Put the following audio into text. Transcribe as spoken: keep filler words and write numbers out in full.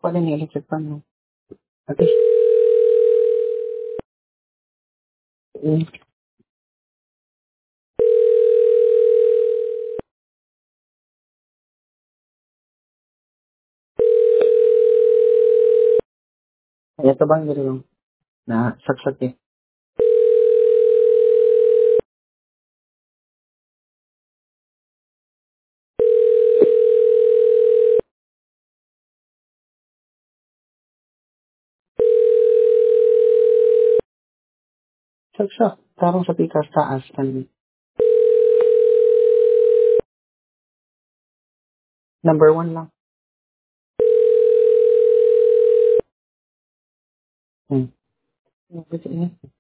pala ni electric fan mo. At least, mm, ito bang gano'n na saksak eh. Saksak. Tarong sa pikas taas kan. Number one lang. Hmm. Ano ba ito eh?